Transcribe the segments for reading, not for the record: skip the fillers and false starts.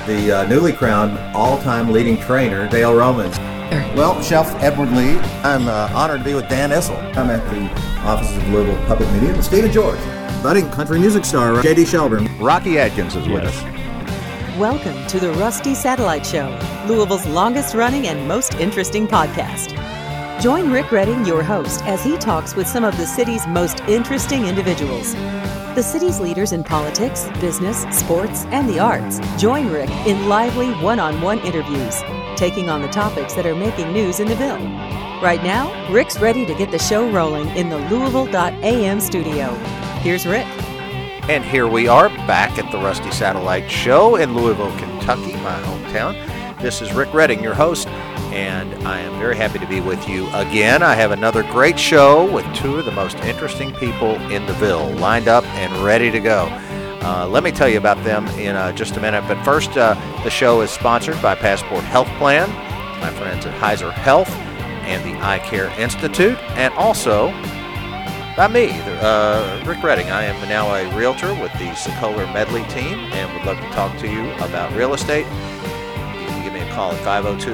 the newly crowned all-time leading trainer, Dale Romans. Well, Chef Edward Lee, I'm honored to be with Dan Issel. I'm at the offices of Louisville Public Media with Stephen George, budding country music star J.D. Shelburne. Rocky Adkins is with us. Welcome to the Rusty Satellite Show, Louisville's longest-running and most interesting podcast. Join Rick Redding, your host, as he talks with some of the city's most interesting individuals. The city's leaders in politics, business, sports, and the arts. Join Rick in lively one-on-one interviews, taking on the topics that are making news in the Ville. Right now, Rick's ready to get the show rolling in the Louisville.am studio. Here's Rick. And here we are back at the Rusty Satellite Show in Louisville, Kentucky, my hometown. This is Rick Redding, your host, and I am very happy to be with you again. I have another great show with two of the most interesting people in the Ville lined up and ready to go. Let me tell you about them in just a minute. But first, the show is sponsored by Passport Health Plan, my friends at Heiser Health and the Eye Care Institute, and also by me, Rick Redding. I am now a realtor with the Sokoler Medley team and would love to talk to you about real estate. You can give me a call at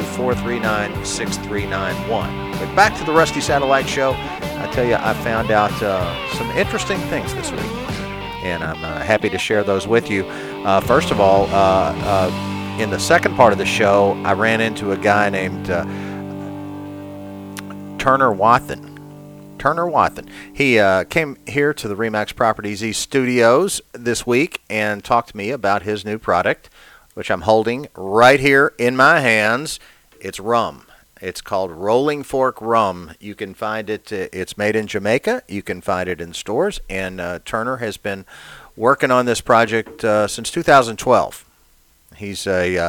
502-439-6391. But back to the Rusty Satellite Show. I tell you, I found out some interesting things this week, and I'm happy to share those with you. First of all, in the second part of the show, I ran into a guy named Turner Wathen. He came here to the RE/MAX Properties East Studios this week and talked to me about his new product, which I'm holding right here in my hands. It's rum. It's called Rolling Fork Rum. You can find it. It's made in Jamaica. You can find it in stores. And Turner has been working on this project since 2012. He's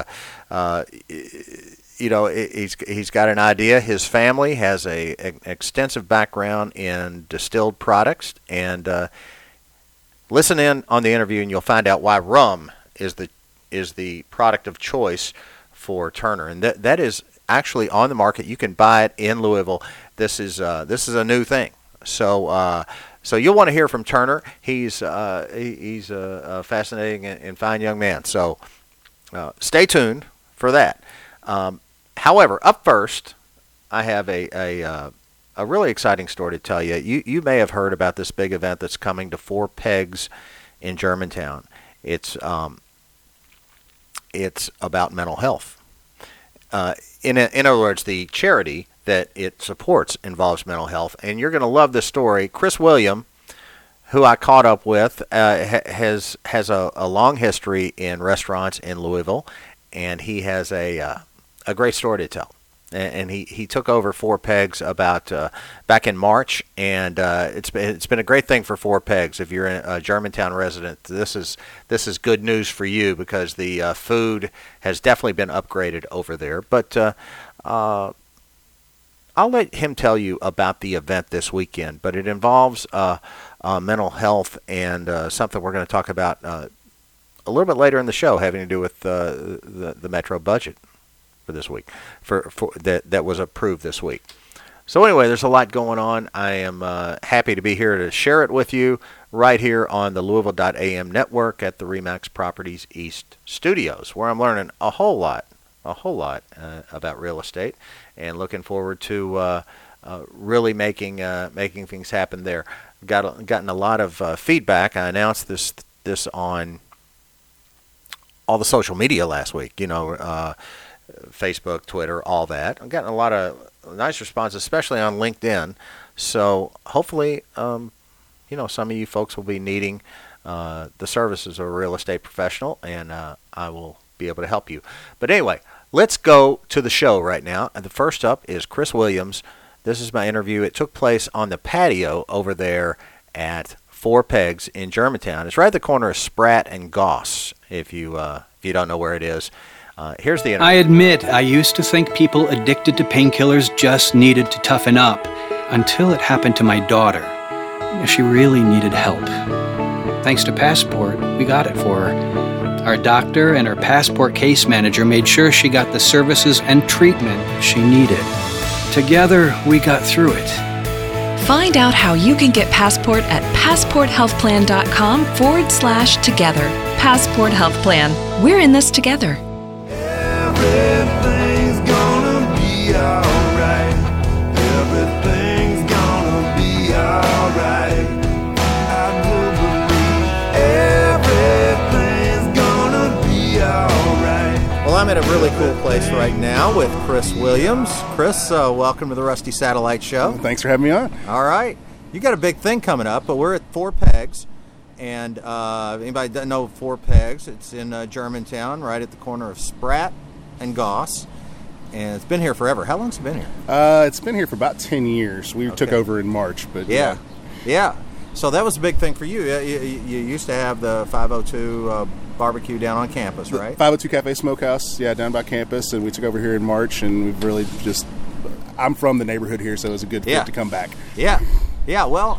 he's got an idea. His family has an extensive background in distilled products. And listen in on the interview, and you'll find out why rum is the product of choice for Turner. And that is actually on the market. You can buy it in Louisville. This is a new thing. So you'll want to hear from Turner. He's a fascinating and fine young man. So stay tuned for that. However, up first, I have a really exciting story to tell you. You may have heard about this big event that's coming to Four Pegs in Germantown. It's about mental health. In other words, the charity that it supports involves mental health, and you're going to love this story. Chris William, who I caught up with, has a long history in restaurants in Louisville, and he has a great story to tell. And he took over Four Pegs about back in March, and it's been a great thing for Four Pegs. If you're a Germantown resident, this is good news for you because the food has definitely been upgraded over there. But I'll let him tell you about the event this weekend. But it involves mental health and something we're going to talk about a little bit later in the show, having to do with the Metro budget for this week, for that was approved this week. So anyway, there's a lot going on. I am happy to be here to share it with you right here on the Louisville.am network at the RE/MAX Properties East Studios, where I'm learning a whole lot about real estate, and looking forward to really making things happen there. Gotten a lot of feedback. I announced this on all the social media last week. Facebook, Twitter, all that. I've gotten a lot of nice responses, especially on LinkedIn. So hopefully, some of you folks will be needing the services of a real estate professional, and I will be able to help you. But anyway, let's go to the show right now. And the first up is Chris Williams. This is my interview. It took place on the patio over there at Four Pegs in Germantown. It's right at the corner of Spratt and Goss, if you don't know where it is. Here's the interview. I admit I used to think people addicted to painkillers just needed to toughen up, until it happened to my daughter. She really needed help. Thanks to Passport, we got it for her. Our doctor and our Passport case manager made sure she got the services and treatment she needed. Together, we got through it. Find out how you can get Passport at passporthealthplan.com/together. Passport Health Plan. We're in this together. at a really cool place right now with Chris Williams. Chris, welcome to the Rusty Satellite Show. Thanks for having me on. All right. You got a big thing coming up, but we're at Four Pegs. And anybody doesn't know Four Pegs, it's in Germantown, right at the corner of Spratt and Goss. And it's been here forever. How long's it been here? It's been here for about 10 years. We took over in March. But Yeah. So that was a big thing for you. You used to have the 502 barbecue down on campus, right? 502 Cafe Smokehouse, down by campus. And we took over here in March, and we've really just... I'm from the neighborhood here, so it was a good fit to come back. Yeah. Well,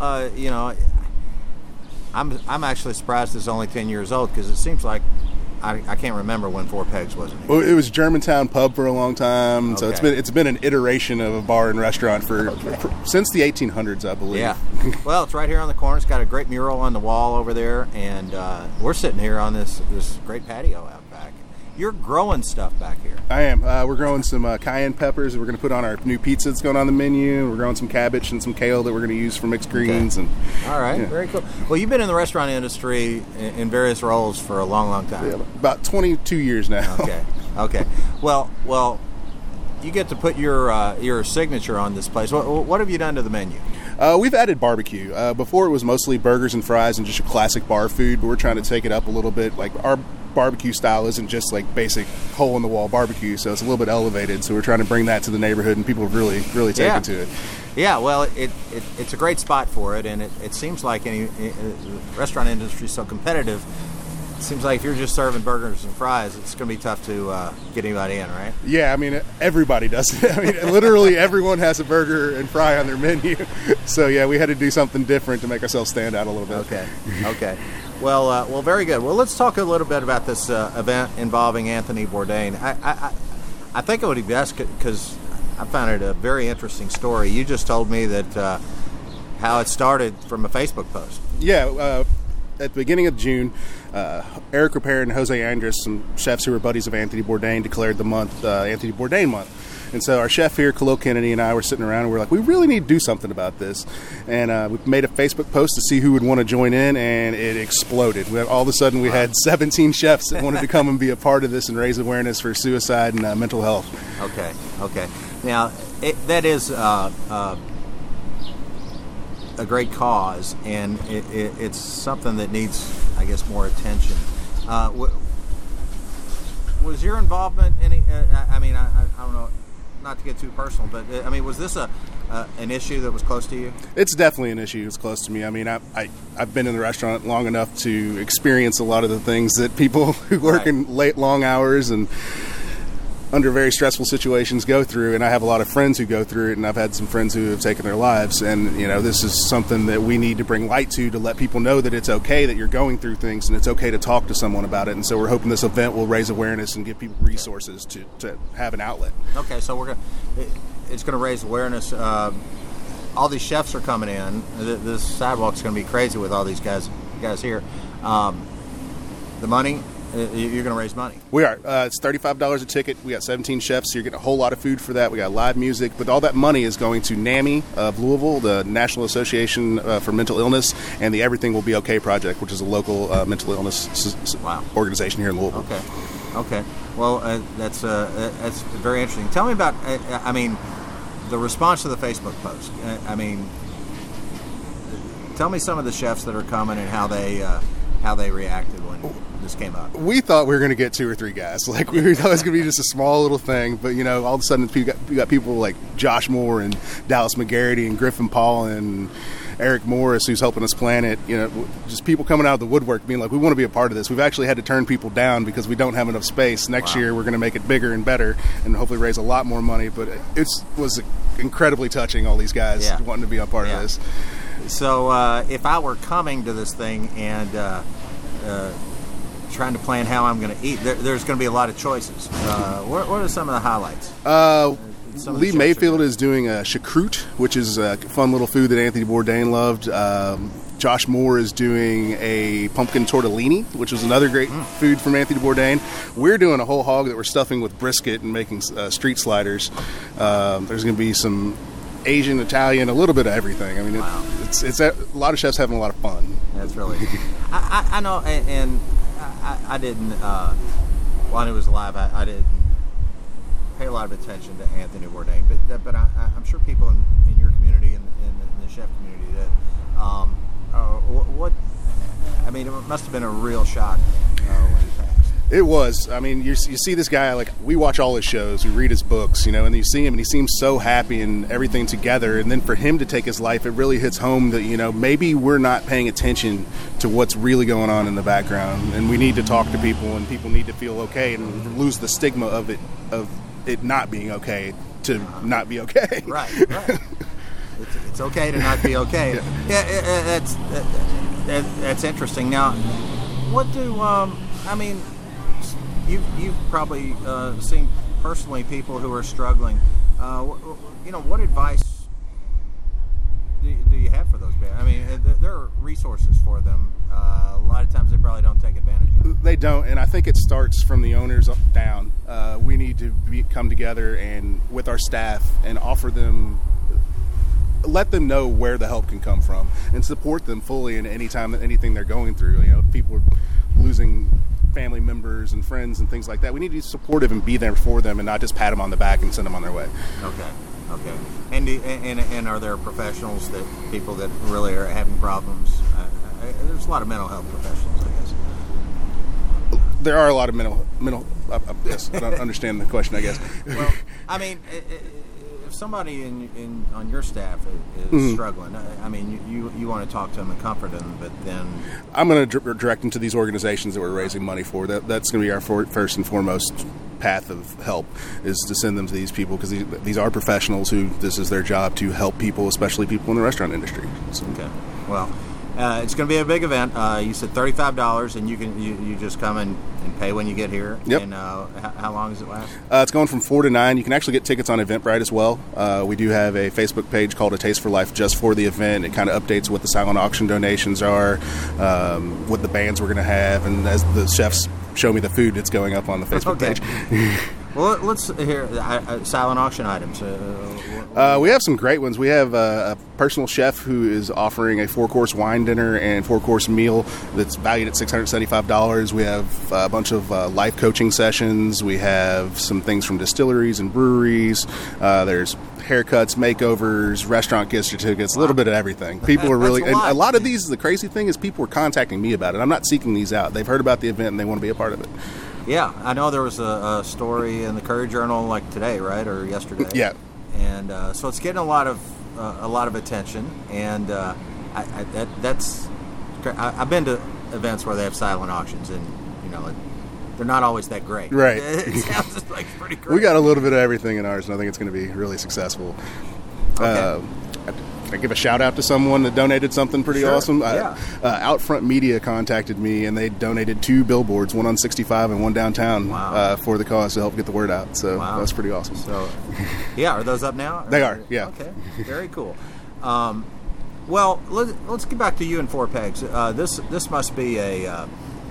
I'm actually surprised it's only 10 years old, because it seems like I can't remember when Four Pegs was. Well, it was Germantown Pub for a long time, so it's been an iteration of a bar and restaurant for since the 1800s, I believe. Yeah. Well, it's right here on the corner. It's got a great mural on the wall over there, and we're sitting here on this great patio out back. You're growing stuff back here. I am. We're growing some cayenne peppers that we're going to put on our new pizza that's going on the menu. We're growing some cabbage and some kale that we're going to use for mixed greens. Okay. All right, very cool. Well, you've been in the restaurant industry in various roles for a long, long time. Yeah, about 22 years now. Okay. Well, you get to put your signature on this place. What have you done to the menu? We've added barbecue. Before it was mostly burgers and fries and just a classic bar food, but we're trying to take it up a little bit. Like our barbecue style isn't just like basic hole-in-the-wall barbecue, so it's a little bit elevated. So we're trying to bring that to the neighborhood, and people have really taken to it. Yeah, well, it's a great spot for it, and it seems like the restaurant industry is so competitive. It seems like if you're just serving burgers and fries, it's going to be tough to get anybody in, right? Yeah, I mean, everybody does it. I mean, literally everyone has a burger and fry on their menu. So, yeah, we had to do something different to make ourselves stand out a little bit. Okay. Well, very good. Well, let's talk a little bit about this event involving Anthony Bourdain. I think it would be best because I found it a very interesting story. You just told me that how it started from a Facebook post. Yeah, at the beginning of June, Eric Ripert and Jose Andres, some chefs who were buddies of Anthony Bourdain, declared the month Anthony Bourdain Month. And so our chef here, Khalil Kennedy, and I were sitting around and we're like, we really need to do something about this. And we made a Facebook post to see who would want to join in, and it exploded. All of a sudden, we had 17 chefs that wanted to come and be a part of this and raise awareness for suicide and mental health. Okay. Now, that is a great cause, and it's something that needs, I guess, more attention. Was your involvement any? I don't know. Not to get too personal, but was this an issue that was close to you? It's definitely an issue that's close to me. I mean, I've been in the restaurant long enough to experience a lot of the things that people who work in late, long hours and under very stressful situations go through, and I have a lot of friends who go through it, and I've had some friends who have taken their lives, and this is something that we need to bring light to let people know that it's okay that you're going through things, and it's okay to talk to someone about it. And so we're hoping this event will raise awareness and give people resources to have an outlet. Okay, so it's going to raise awareness. All these chefs are coming in. This sidewalk's going to be crazy with all these guys here. The money. You're going to raise money. We are. It's $35 a ticket. We got 17 chefs, so you're getting a whole lot of food for that. We got live music, but all that money is going to NAMI of Louisville, the National Association for Mental Illness, and the Everything Will Be Okay Project, which is a local mental illness organization here in Louisville. Okay. Well, that's very interesting. Tell me about, the response to the Facebook post. Tell me some of the chefs that are coming and how they reacted when this came up. We thought we were going to get 2 or 3 guys. Like, we thought it was going to be just a small little thing, but all of a sudden we got people like Josh Moore and Dallas McGarity and Griffin Paul and Eric Morris, who's helping us plan it. Just people coming out of the woodwork being like, we want to be a part of this. We've actually had to turn people down because we don't have enough space. Next year we're going to make it bigger and better and hopefully raise a lot more money, but it was incredibly touching, all these guys wanting to be a part of this. So if I were coming to this thing and trying to plan how I'm going to eat, there's going to be a lot of choices. What are some of the highlights? Lee Mayfield is doing a choucroute, which is a fun little food that Anthony Bourdain loved. Josh Moore is doing a pumpkin tortellini, which was another great food from Anthony Bourdain. We're doing a whole hog that we're stuffing with brisket and making street sliders. There's going to be some Asian, Italian, a little bit of everything. It's a lot of chefs having a lot of fun. That's really I know, and I didn't while he was alive, I didn't pay a lot of attention to Anthony Bourdain, but I'm sure people in your community and in the chef community that it must have been a real shock when he passed. It was. I mean, you see this guy, like, we watch all his shows, we read his books, and you see him and he seems so happy and everything together. And then for him to take his life, it really hits home that, maybe we're not paying attention to what's really going on in the background. And we need to talk to people, and people need to feel okay and lose the stigma of it not being okay to not be okay. Right. It's okay to not be okay. Yeah, that's interesting. Now, what do you've probably seen personally people who are struggling. What advice do you have for those people? I mean, there are resources for them. A lot of times they probably don't take advantage of it. They don't, and I think it starts from the owners down. We need to come together and with our staff and let them know where the help can come from and support them fully in anything they're going through. People are losing family members and friends and things like that. We need to be supportive and be there for them and not just pat them on the back and send them on their way. Okay. And are there professionals people that really are having problems? There's a lot of mental health professionals, I guess. There are a lot of mental. Yes, I don't understand the question, I guess. Well, I mean, if somebody on your staff is struggling, I mean, you want to talk to them and comfort them, but then I'm going to direct them to these organizations that we're raising money for. That's going to be our first and foremost path of help, is to send them to these people, because these are professionals who this is their job to help people, especially people in the restaurant industry. So. Okay. Well, it's going to be a big event. You said $35, and you just come and pay when you get here. Yep. And how long does it last? It's going from 4 to 9. You can actually get tickets on Eventbrite as well. We do have a Facebook page called A Taste for Life just for the event. It kind of updates what the silent auction donations are, what the bands we're going to have, and as the chefs show me the food, it's going up on the Facebook page. Well, let's hear silent auction items. We have some great ones. We have a personal chef who is offering a 4-course wine dinner and 4-course meal that's valued at $675. We have a bunch of life coaching sessions. We have some things from distilleries and breweries. There's haircuts, makeovers, restaurant gift certificates, a little bit of everything. People are really, and a lot of these, the crazy thing is people are contacting me about it. I'm not seeking these out. They've heard about the event and they want to be a part of it. Yeah, I know there was a story in the Courier Journal like today, right, or yesterday. Yeah, and so it's getting a lot of attention, and I've been to events where they have silent auctions, and they're not always that great. Right. It sounds like pretty great. We got a little bit of everything in ours, and I think it's going to be really successful. Okay. I give a shout out to someone that donated something pretty awesome. Yeah. Outfront Media contacted me, and they donated 2 billboards, one on 65 and one downtown, for the cause to help get the word out. So that's pretty awesome. So, are those up now? They are. Yeah. Okay. Very cool. Well, let's get back to you and Four Pegs. This must be a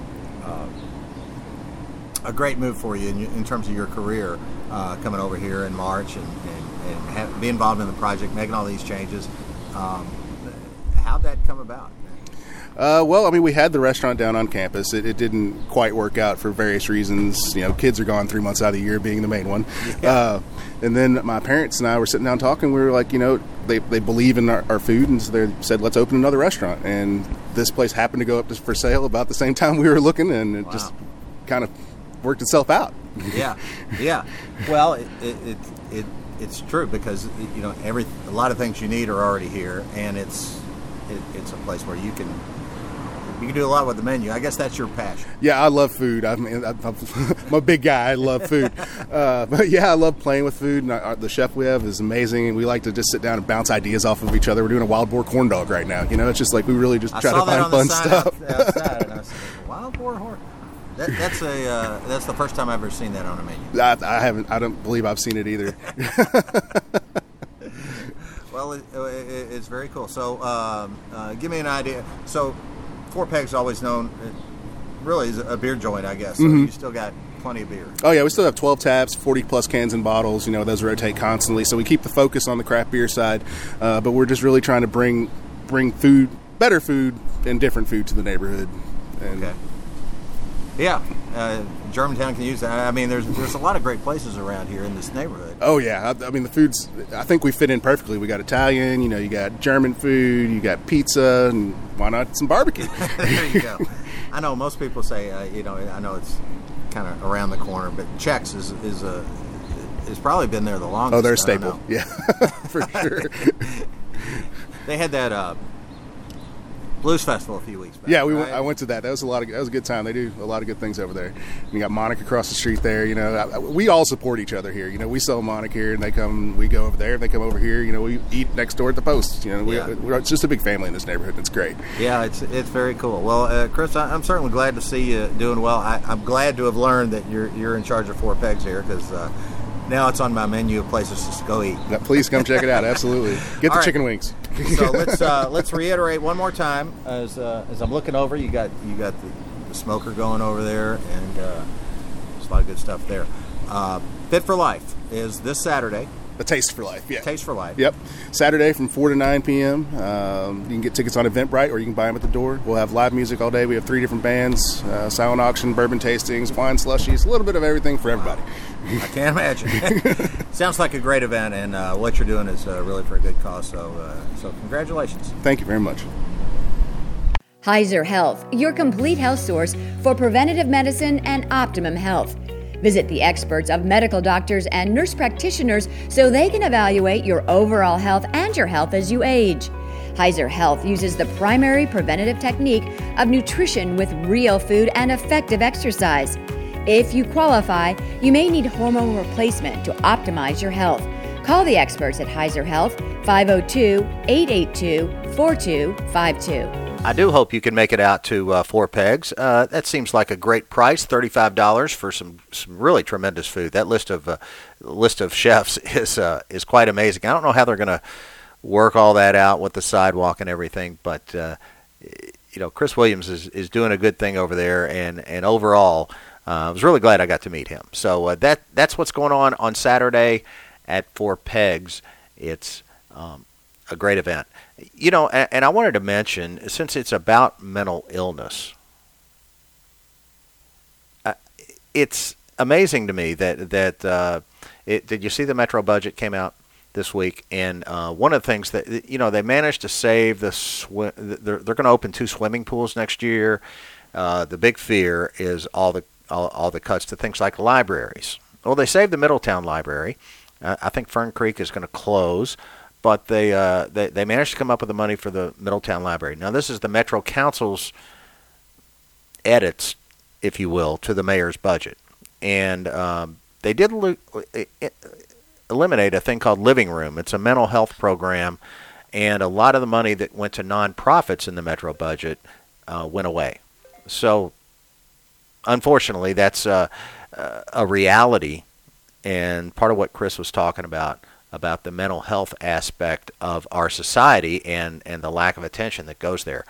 great move for you in terms of your career, coming over here in March and be involved in the project, making all these changes. How'd that come about? Well, I mean, we had the restaurant down on campus. It didn't quite work out for various reasons. Kids are gone 3 months out of the year, being the main one. Yeah. And then my parents and I were sitting down talking. We were like, they believe in our food, and so they said, let's open another restaurant. And this place happened to go up for sale about the same time we were looking, and it just kind of worked itself out. Yeah. Well, it's true, because a lot of things you need are already here, and it's a place where you can do a lot with the menu. I guess that's your passion. Yeah, I love food. I'm a big guy. I love food. But yeah, I love playing with food. And the chef we have is amazing, and we like to just sit down and bounce ideas off of each other. We're doing a wild boar corn dog right now. It's just like we really just try to find fun stuff. Outside, and I was thinking, wild boar horn. That's the first time I've ever seen that on a menu. I haven't. I don't believe I've seen it either. Well, it's very cool. So, give me an idea. So, Four Pegs always known, really, is a beer joint, I guess. So you still got plenty of beer. Oh yeah, we still have 12 taps, 40 plus cans and bottles. Those rotate constantly. So we keep the focus on the craft beer side, but we're just really trying to bring food, better food, and different food to the neighborhood. And okay. Yeah, Germantown can use that. I mean, there's a lot of great places around here in this neighborhood. Oh yeah, I mean the food's. I think we fit in perfectly. We got Italian, you got German food, you got pizza, and why not some barbecue? There you go. I know most people say, I know it's kind of around the corner, but Chex is probably been there the longest. Oh, they're a staple. Yeah, for sure. They had that Blues Festival a few weeks back. Yeah, right? I went to that. That was a good time. They do a lot of good things over there. And you got Monarch across the street there. We all support each other here. We sell Monarch here, and they come. We go over there, and they come over here. We eat next door at the Post. It's just a big family in this neighborhood. It's great. Yeah, it's very cool. Well, Chris, I'm certainly glad to see you doing well. I'm glad to have learned that you're in charge of Four Pegs here, because now it's on my menu of places to go eat. Yeah, please come check it out. Absolutely. Get the chicken wings. So let's reiterate one more time as I'm looking over. You got the smoker going over there, and there's a lot of good stuff there. Fit for Life is this Saturday. A Taste for Life, yeah. Taste for Life. Yep. Saturday from 4 to 9 p.m. You can get tickets on Eventbrite, or you can buy them at the door. We'll have live music all day. We have 3 different bands, silent auction, bourbon tastings, wine slushies, a little bit of everything for everybody. I can't imagine. Sounds like a great event, and what you're doing is really for a good cause. So congratulations. Thank you very much. Heiser Health, your complete health source for preventative medicine and optimum health. Visit the experts of medical doctors and nurse practitioners so they can evaluate your overall health and your health as you age. Heiser Health uses the primary preventative technique of nutrition with real food and effective exercise. If you qualify, you may need hormone replacement to optimize your health. Call the experts at Heiser Health, 502-882-4252. I do hope you can make it out to Four Pegs. That seems like a great price, $35 for some really tremendous food. That list of chefs is quite amazing. I don't know how they're going to work all that out with the sidewalk and everything, but Chris Williams is doing a good thing over there, and overall, I was really glad I got to meet him. So that's what's going on Saturday at Four Pegs. It's a great event. And I wanted to mention, since it's about mental illness, it's amazing to me that did you see the Metro budget came out this week? And one of the things that they managed to save they're going to open 2 swimming pools next year. The big fear is all the cuts to things like libraries. Well, they saved the Middletown Library. I think Fern Creek is going to close. But they managed to come up with the money for the Middletown Library. Now, this is the Metro Council's edits, if you will, to the mayor's budget. And they did eliminate a thing called Living Room. It's a mental health program, and a lot of the money that went to nonprofits in the Metro budget went away. So, unfortunately, that's a reality, and part of what Chris was talking about the mental health aspect of our society and the lack of attention that goes there.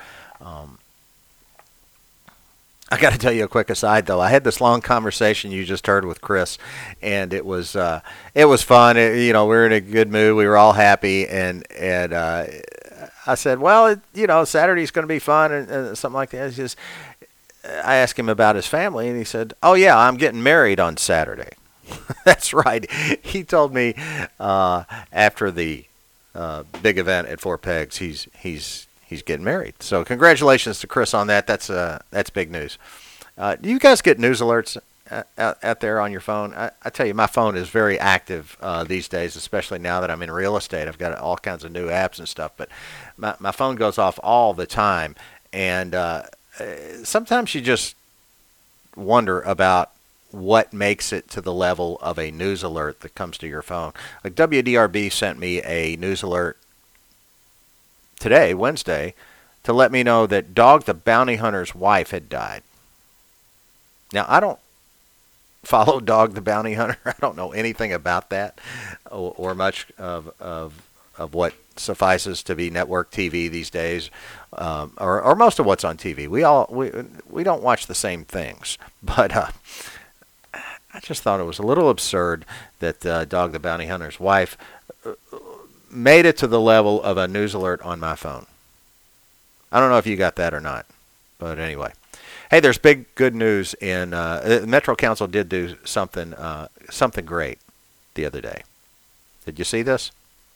I got to tell you a quick aside, though. I had this long conversation you just heard with Chris, and it was fun. We were in a good mood. We were all happy, and I said, well, Saturday's going to be fun and something like that. I asked him about his family, and he said, oh, yeah, I'm getting married on Saturday. That's right. He told me after the big event at Four Pegs, he's getting married. So congratulations to Chris on that. That's big news. Do you guys get news alerts out there on your phone? I tell you, my phone is very active these days, especially now that I'm in real estate. I've got all kinds of new apps and stuff, but my phone goes off all the time, and sometimes you just wonder about what makes it to the level of a news alert that comes to your phone. Like WDRB sent me a news alert today, Wednesday, to let me know that Dog the Bounty Hunter's wife had died. Now, I don't follow Dog the Bounty Hunter. I don't know anything about that or much of what suffices to be network TV these days, or most of what's on TV. We don't watch the same things, but I just thought it was a little absurd that Dog the Bounty Hunter's wife made it to the level of a news alert on my phone. I don't know if you got that or not, but anyway. Hey, there's big good news in Metro Council did do something great the other day. Did you see this?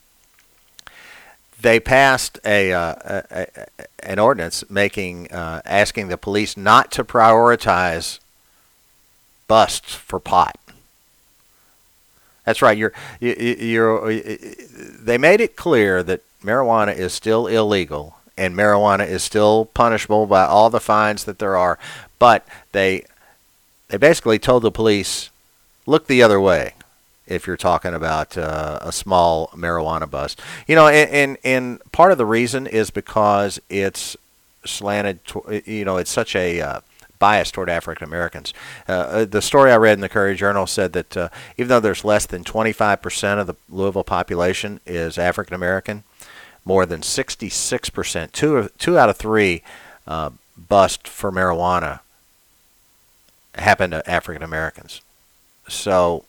They passed an ordinance asking the police not to prioritize busts for pot. That's right. They made it clear that marijuana is still illegal and marijuana is still punishable by all the fines that there are, but they basically told the police, look the other way if you're talking about a small marijuana bust. And part of the reason is because it's slanted, it's such a bias toward African Americans. The story I read in the Courier Journal said that even though there's less than 25% of the Louisville population is African American, more than 66%, two out of three bust for marijuana happen to African Americans. So,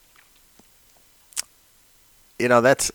that's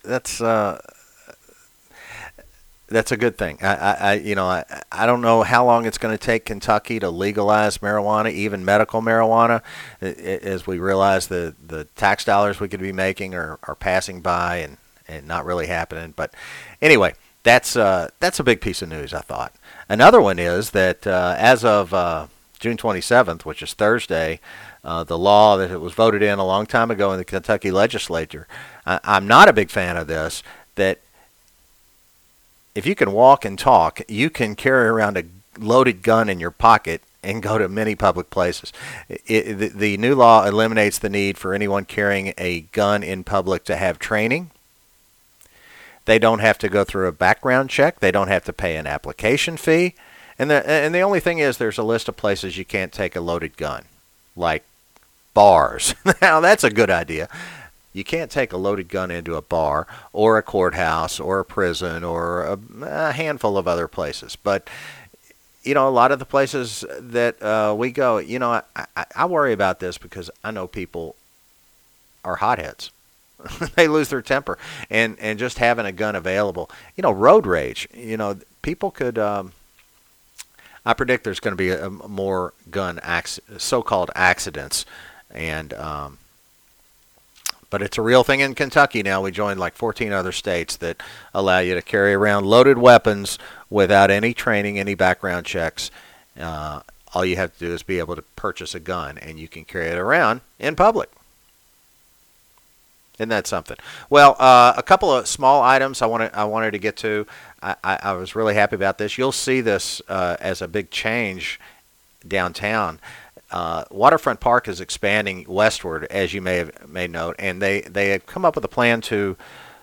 a good thing. I don't know how long it's going to take Kentucky to legalize marijuana, even medical marijuana, as we realize the tax dollars we could be making are passing by and not really happening. But anyway, that's a big piece of news, I thought. Another one is that as of June 27th, which is Thursday, the law that it was voted in a long time ago in the Kentucky legislature, I'm not a big fan of this, that if you can walk and talk, you can carry around a loaded gun in your pocket and go to many public places. The new law eliminates the need for anyone carrying a gun in public to have training. They don't have to go through a background check. They don't have to pay an application fee. And the only thing is there's a list of places you can't take a loaded gun, like bars. Now, that's a good idea. You can't take a loaded gun into a bar or a courthouse or a prison or a handful of other places. But, a lot of the places that we go, I worry about this because I know people are hotheads. They lose their temper. And just having a gun available, road rage, people could, I predict there's going to be more so-called accidents. And, but it's a real thing in Kentucky now. We joined like 14 other states that allow you to carry around loaded weapons without any training, any background checks. All you have to do is be able to purchase a gun, and you can carry it around in public. Isn't that something? Well, a couple of small items I wanted to get to. I was really happy about this. You'll see this as a big change downtown. Waterfront Park is expanding westward, as you may note, and they have come up with a plan to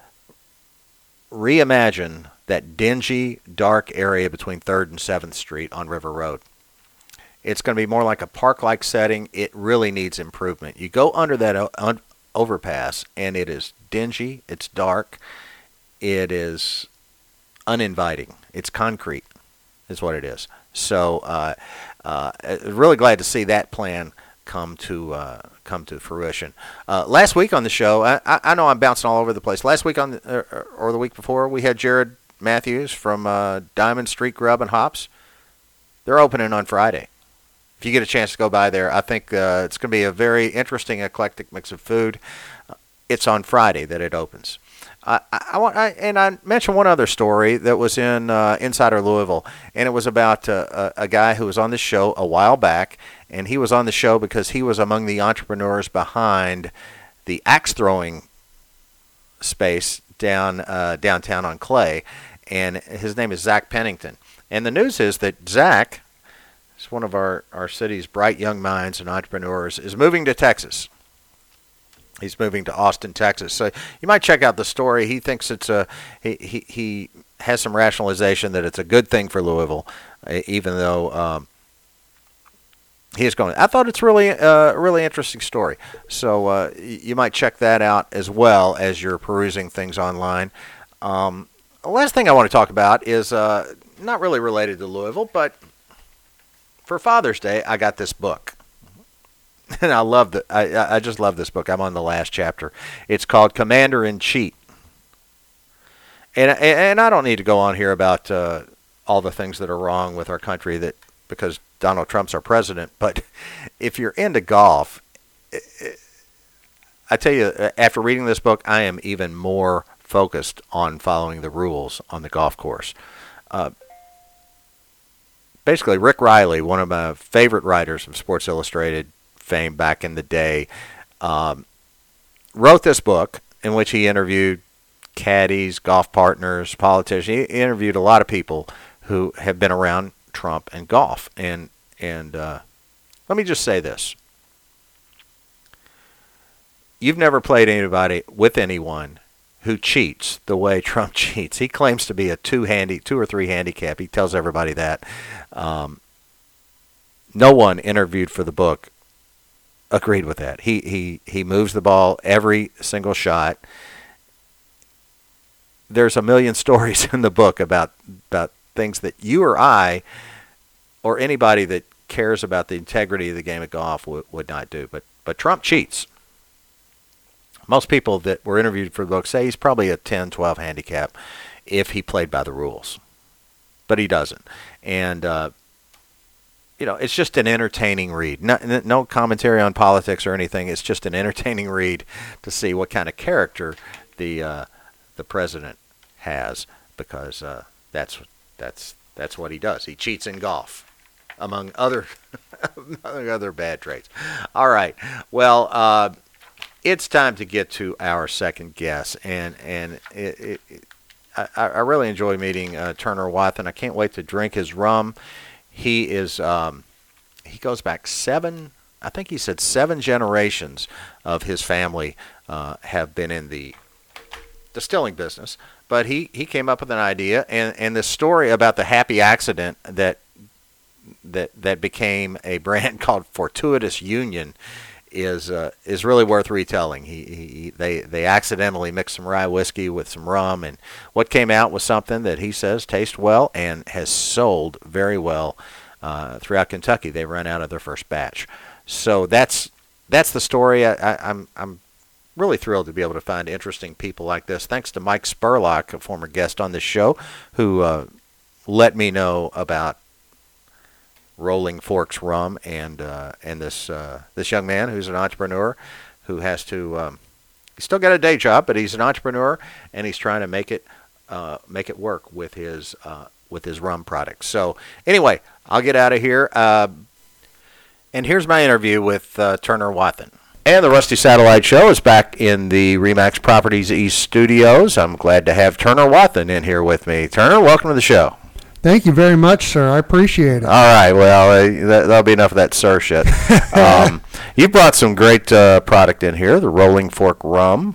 reimagine that dingy, dark area between 3rd and 7th Street on River Road. It's going to be more like a park-like setting. It really needs improvement. You go under that overpass, and it is dingy, it's dark, it is uninviting. It's concrete, is what it is. So, really glad to see that plan come to fruition. Last week on the show, I know I'm bouncing all over the place. Last week or the week before, we had Jared Matthews from Diamond Street Grub and Hops. They're opening on Friday. If you get a chance to go by there, I think it's going to be a very interesting, eclectic mix of food. It's on Friday that it opens. I mentioned one other story that was in Insider Louisville, and it was about a guy who was on the show a while back, and he was on the show because he was among the entrepreneurs behind the axe throwing space downtown on Clay, and his name is Zach Pennington. And the news is that Zach, is one of our city's bright young minds and entrepreneurs, is moving to Texas. He's moving to Austin, Texas. So you might check out the story. He thinks it's he has some rationalization that it's a good thing for Louisville, even though he is going. I thought it's really really interesting story. So you might check that out as well as you're perusing things online. The last thing I want to talk about is not really related to Louisville, but for Father's Day, I got this book. And I love I just love this book. I'm on the last chapter. It's called Commander-in-Chief. And I don't need to go on here about all the things that are wrong with our country because Donald Trump's our president. But if you're into golf, I tell you, after reading this book, I am even more focused on following the rules on the golf course. Basically, Rick Riley, one of my favorite writers of Sports Illustrated fame back in the day, wrote this book in which he interviewed caddies, golf partners, politicians. He interviewed a lot of people who have been around Trump and golf. And let me just say this. You've never played anybody with anyone who cheats the way Trump cheats. He claims to be a 2 or 3 handicap. He tells everybody that. No one interviewed for the book agreed with that. He moves the ball every single shot. There's a million stories in the book about things that you or I or anybody that cares about the integrity of the game of golf would not do. But Trump cheats. Most people that were interviewed for the book say he's probably a 10, 12 handicap if he played by the rules. But he doesn't. And, it's just an entertaining read. No commentary on politics or anything. It's just an entertaining read to see what kind of character the president has, because that's what he does. He cheats in golf, among other bad traits. All right. Well, it's time to get to our second guest, and I really enjoy meeting Turner Wathen. I can't wait to drink his rum. He is he goes back 7 generations of his family have been in the distilling business. But he came up with an idea, and this story about the happy accident that became a brand called Fortuitous Union is really worth retelling. They accidentally mixed some rye whiskey with some rum, and what came out was something that he says tastes well and has sold very well throughout Kentucky. They ran out of their first batch, so that's the story. I'm really thrilled to be able to find interesting people like this. Thanks to Mike Spurlock, a former guest on this show, who let me know about Rolling Forks Rum and this young man who's an entrepreneur who has to he's still got a day job, but he's an entrepreneur and he's trying to make it work with his rum products. So anyway, I'll get out of here, and here's my interview with Turner Wathen. And the Rusty Satellite Show is back in the RE/MAX Properties East studios. I'm glad to have Turner Wathen in here with me. Turner, welcome to the show. Thank you very much, sir. I appreciate it. All right. Well, that'll be enough of that sir shit. You brought some great product in here, the Rolling Fork Rum.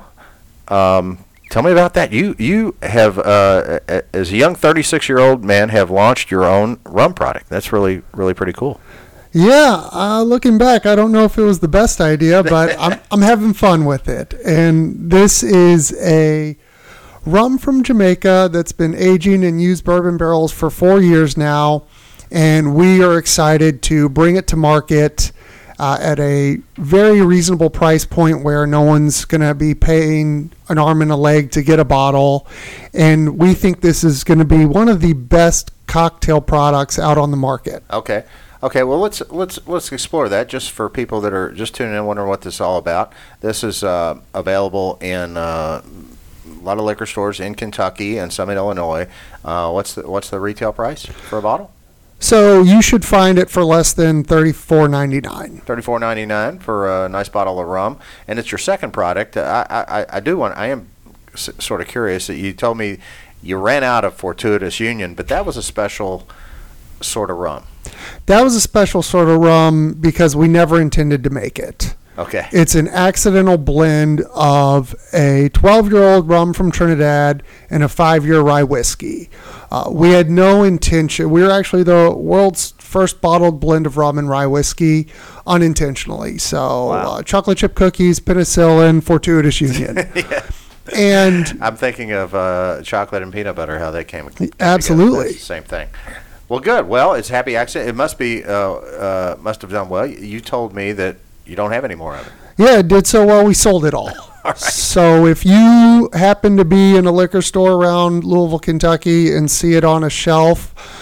Tell me about that. You have, as a young 36-year-old man, have launched your own rum product. That's really, really pretty cool. Yeah, looking back, I don't know if it was the best idea, but I'm having fun with it. And this is a rum from Jamaica that's been aging in used bourbon barrels for 4 years now, and we are excited to bring it to market at a very reasonable price point where no one's going to be paying an arm and a leg to get a bottle. And we think this is going to be one of the best cocktail products out on the market. Okay, well, let's explore that just for people that are just tuning in, wondering what this is all about. This is available in a lot of liquor stores in Kentucky and some in Illinois. What's the retail price for a bottle? So you should find it for less than $34.99. $34.99 for a nice bottle of rum, and it's your second product. I am sort of curious that you told me you ran out of Fortuitous Union, but that was a special sort of rum. That was a special sort of rum because we never intended to make it. Okay. It's an accidental blend of a 12-year-old rum from Trinidad and a 5-year rye whiskey. We had no intention. We were actually the world's first bottled blend of rum and rye whiskey unintentionally. So wow. Chocolate chip cookies, penicillin, Fortuitous Union. Yeah. And I'm thinking of chocolate and peanut butter, how they came absolutely together. Same thing. Well, good. Well, it's happy accident. It must have done well. You told me that you don't have any more of it. Yeah, it did so well we sold it all. All right. So if you happen to be in a liquor store around Louisville, Kentucky and see it on a shelf,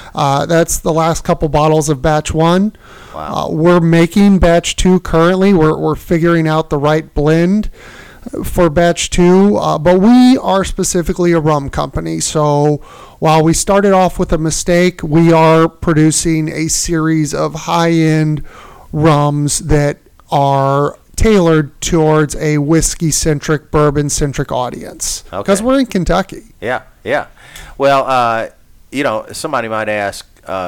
That's the last couple bottles of batch 1. Wow. We're making batch 2 currently. We're figuring out the right blend for batch 2, but we are specifically a rum company. So while we started off with a mistake, we are producing a series of high-end rums that are tailored towards a whiskey-centric, bourbon-centric audience. Because we're in Kentucky. Yeah, yeah. Well, somebody might ask,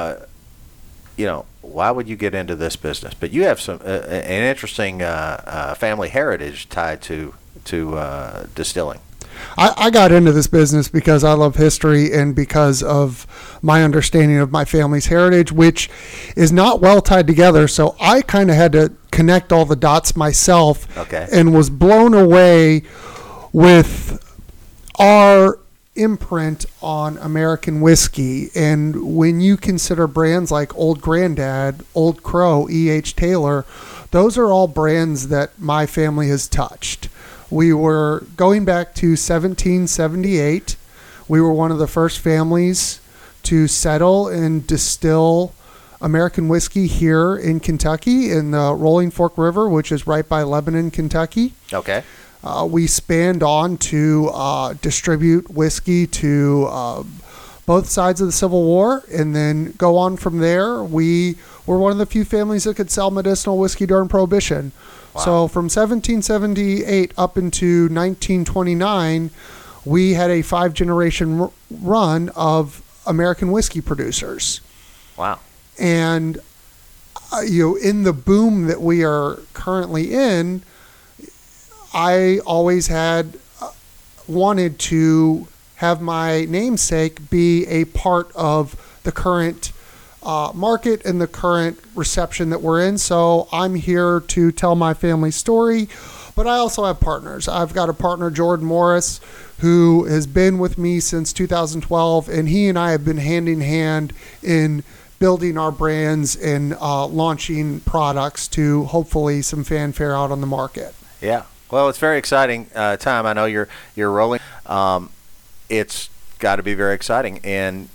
why would you get into this business? But you have an interesting family heritage tied to distilling. I got into this business because I love history and because of my understanding of my family's heritage, which is not well tied together. So I kind of had to connect all the dots myself, and was blown away with our imprint on American whiskey. And when you consider brands like Old Grandad, Old Crow, E.H. Taylor, those are all brands that my family has touched. We were going back to 1778. We were one of the first families to settle and distill American whiskey here in Kentucky in the Rolling Fork River, which is right by Lebanon, Kentucky. Okay. We spanned on to distribute whiskey to both sides of the Civil War, and then go on from there. We were one of the few families that could sell medicinal whiskey during Prohibition. Wow. So from 1778 up into 1929, we had a 5-generation run of American whiskey producers. Wow. And in the boom that we are currently in, I always had wanted to have my namesake be a part of the current market and the current reception that we're in. So I'm here to tell my family's story, but I also have partners. I've got a partner, Jordan Morris, who has been with me since 2012, and he and I have been hand in hand in building our brands and launching products to hopefully some fanfare out on the market. Yeah. Well, it's very exciting time. I know you're rolling. It's got to be very exciting, and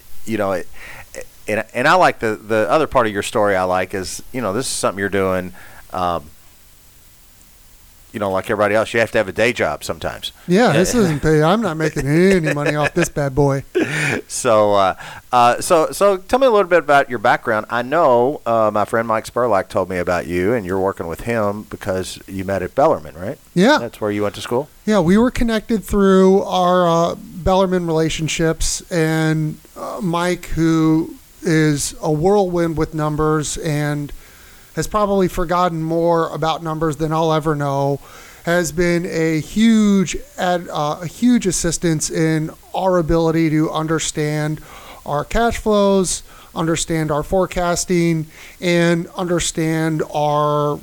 and I like the other part of your story. I like is this is something you're doing. Like everybody else, you have to have a day job sometimes. Yeah, this isn't paid. I'm not making any money off this bad boy. So tell me a little bit about your background. I know my friend Mike Spurlock told me about you, and you're working with him because you met at Bellarmine, right? Yeah. That's where you went to school? Yeah, we were connected through our Bellarmine relationships, and Mike, who is a whirlwind with numbers and has probably forgotten more about numbers than I'll ever know, has been a huge assistance in our ability to understand our cash flows, understand our forecasting, and understand our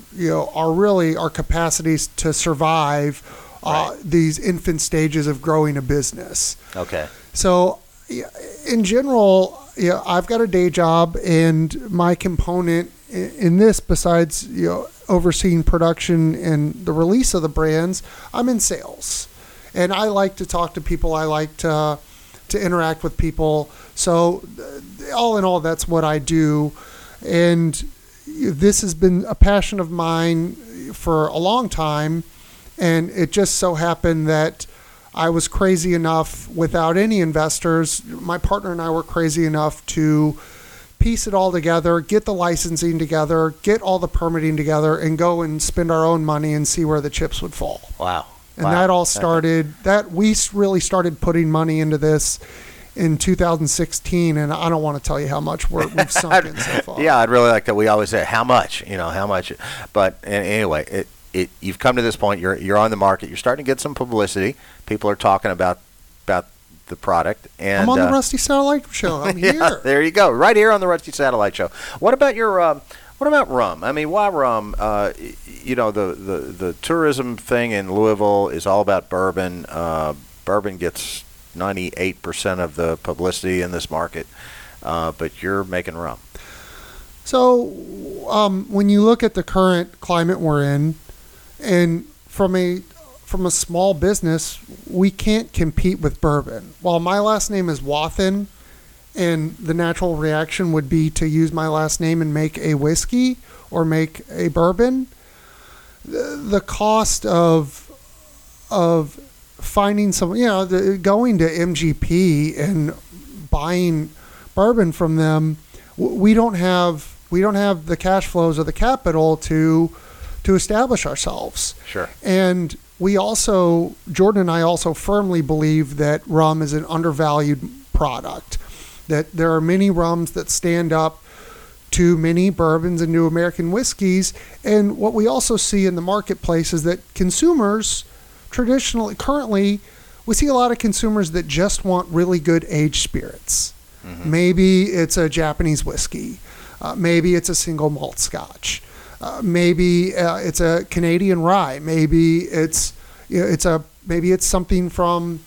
capacities to survive these infant stages of growing a business. Okay. So in general, I've got a day job, and my component in this, besides overseeing production and the release of the brands, I'm in sales, and I like to talk to people. I like to interact with people. So all in all, that's what I do, and this has been a passion of mine for a long time. And it just so happened that I was crazy enough, without any investors, my partner and I were crazy enough to piece it all together, get the licensing together, get all the permitting together, and go and spend our own money and see where the chips would fall. Wow. And that all started, we really started putting money into this in 2016, and I don't want to tell you how much we've sunk in so far. Yeah, I'd really like that. We always say, how much? How much? But anyway, you've come to this point. You're on the market. You're starting to get some publicity. People are talking about the product. And I'm on the Rusty Satellite Show. I'm here. Yeah, there you go. Right here on the Rusty Satellite Show. What about what about rum? I mean, why rum? The tourism thing in Louisville is all about bourbon. Bourbon gets 98% of the publicity in this market, but you're making rum. So when you look at the current climate we're in, and from a small business, we can't compete with bourbon. While my last name is Wathen, and the natural reaction would be to use my last name and make a whiskey or make a bourbon, the cost of finding some, going to MGP and buying bourbon from them, we don't have the cash flows or the capital to establish ourselves. Sure. And Jordan and I also firmly believe that rum is an undervalued product, that there are many rums that stand up to many bourbons and to American whiskeys. And what we also see in the marketplace is that consumers currently, we see a lot of consumers that just want really good aged spirits. Mm-hmm. Maybe it's a Japanese whiskey. Maybe it's a single malt Scotch. Maybe it's a Canadian rye. Maybe it's something from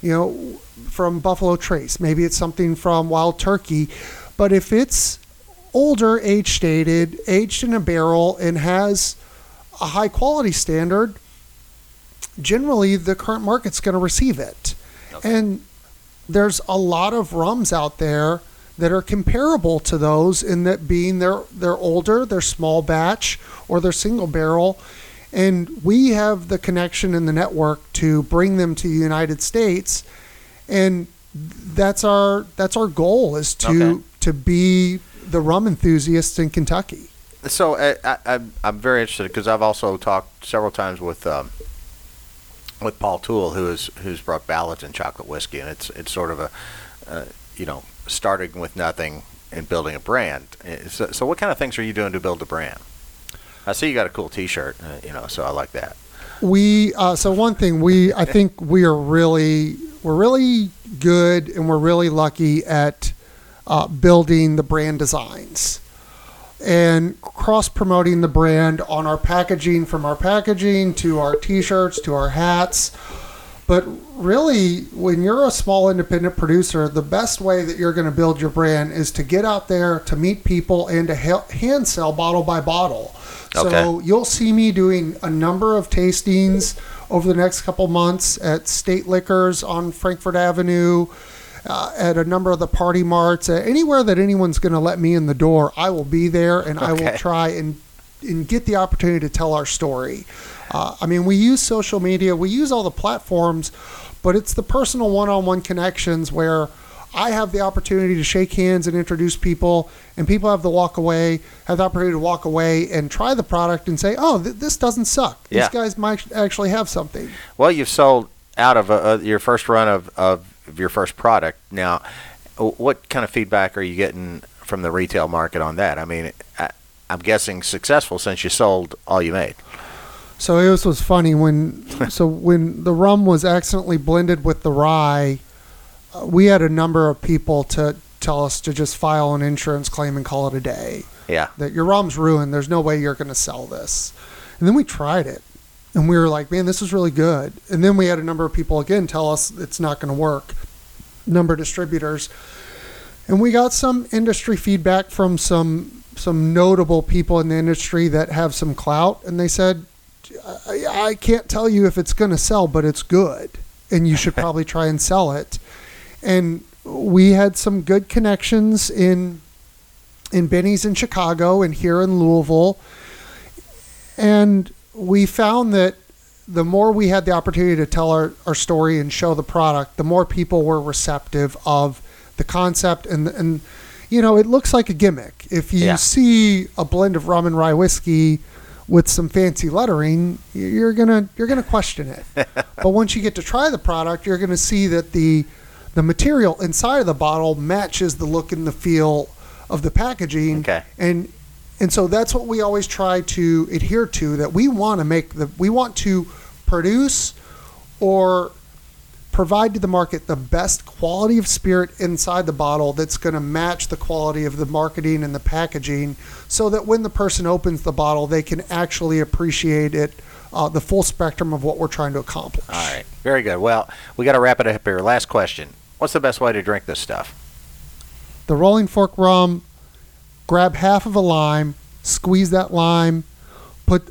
Buffalo Trace. Maybe it's something from Wild Turkey. But if it's older, age-stated, aged in a barrel, and has a high quality standard, generally the current market's going to receive it. Okay. And there's a lot of rums out there that are comparable to those in that being they're older, they're small batch, or they're single barrel. And we have the connection and the network to bring them to the United States. And that's our goal, is to be the rum enthusiasts in Kentucky. So I'm very interested, because I've also talked several times with Paul Toole, who's brought ballads and chocolate whiskey, and it's sort of a starting with nothing and building a brand. So what kind of things are you doing to build a brand? I see you got a cool T-shirt, so I like that. So one thing I think we're really good, and we're really lucky at building the brand designs and cross-promoting the brand on our packaging, from our packaging to our T-shirts to our hats. But really, when you're a small independent producer, the best way that you're going to build your brand is to get out there, to meet people, and to hand sell bottle by bottle. Okay. So you'll see me doing a number of tastings over the next couple months at State Liquors on Frankfort Avenue, at a number of the party marts, anywhere that anyone's going to let me in the door, I will be there, and I will try and get the opportunity to tell our story. We use social media, we use all the platforms, but it's the personal one-on-one connections where I have the opportunity to shake hands and introduce people, and people have the opportunity to walk away and try the product and say, oh, this doesn't suck. Yeah. These guys might actually have something. Well, you've sold out of your first run of your first product. Now, what kind of feedback are you getting from the retail market on that? I mean, I'm guessing successful, since you sold all you made. So it was funny when the rum was accidentally blended with the rye, we had a number of people to tell us to just file an insurance claim and call it a day. Yeah. That your rum's ruined. There's no way you're going to sell this. And then we tried it, and we were like, man, this is really good. And then we had a number of people again tell us it's not going to work. Number of distributors. And we got some industry feedback from some notable people in the industry that have some clout, and they said, I can't tell you if it's going to sell, but it's good, and you should probably try and sell it. And we had some good connections in Benny's in Chicago and here in Louisville, and we found that the more we had the opportunity to tell our story and show the product, the more people were receptive of the concept. And it looks like a gimmick. If you see a blend of rum and rye whiskey with some fancy lettering, you're gonna question it. But once you get to try the product, you're gonna see that the material inside of the bottle matches the look and the feel of the packaging. Okay. And so that's what we always try to adhere to, that we want to produce or provide to the market the best quality of spirit inside the bottle that's going to match the quality of the marketing and the packaging, so that when the person opens the bottle, they can actually appreciate it, the full spectrum of what we're trying to accomplish. All right. Very good. Well, we got to wrap it up here. Last question. What's the best way to drink this stuff? The Rolling Fork rum, grab half of a lime, squeeze that lime, put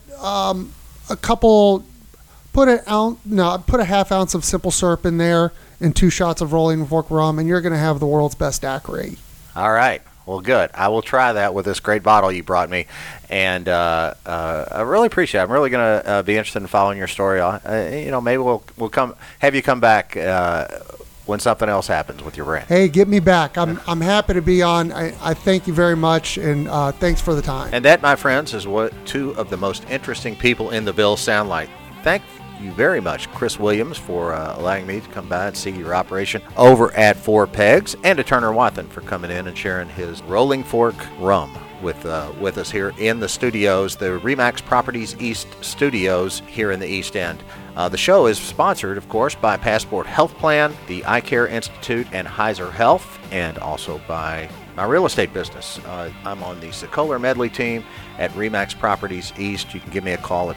a half ounce of simple syrup in there, and 2 shots of Rolling Fork rum, and you're going to have the world's best daiquiri. All right. Well, good. I will try that with this great bottle you brought me, and I really appreciate it. I'm really going to be interested in following your story. Maybe we'll have you come back when something else happens with your brand. Hey, get me back. I'm happy to be on. I thank you very much, and thanks for the time. And that, my friends, is what 2 of the most interesting people in the Ville sound like. Thank you very much, Chris Williams, for allowing me to come by and see your operation over at Four Pegs, and to Turner Wathen for coming in and sharing his Rolling Fork rum with us here in the studios, the RE/MAX Properties East studios here in the East End. The show is sponsored, of course, by Passport Health Plan, the Eye Care Institute, and Heiser Health, and also by my real estate business. I'm on the Sokoler Medley team at RE/MAX Properties East. You can give me a call at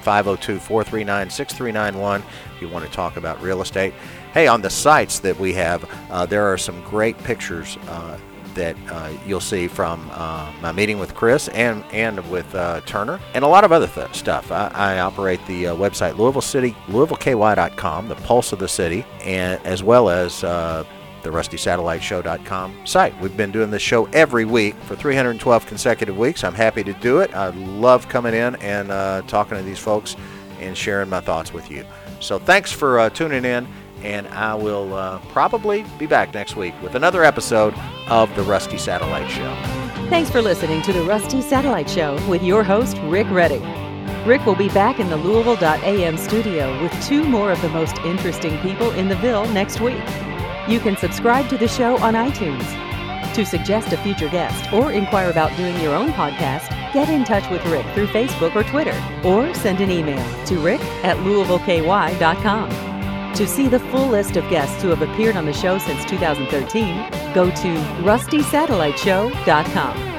502-439-6391 if you want to talk about real estate. Hey, on the sites that we have, there are some great pictures that you'll see from my meeting with Chris and with Turner, and a lot of other stuff. I operate the website LouisvilleKY.com, the pulse of the city, and as well as the RustySatelliteShow.com site. We've been doing this show every week for 312 consecutive weeks. I'm happy to do it. I love coming in and talking to these folks and sharing my thoughts with you. So thanks for tuning in, and I will probably be back next week with another episode of the Rusty Satellite Show. Thanks for listening to the Rusty Satellite Show with your host, Rick Redding. Rick will be back in the Louisville.am studio with 2 more of the most interesting people in the Ville next week. You can subscribe to the show on iTunes. To suggest a future guest or inquire about doing your own podcast, get in touch with Rick through Facebook or Twitter, or send an email to rick@LouisvilleKY.com. To see the full list of guests who have appeared on the show since 2013, go to RustySatelliteShow.com.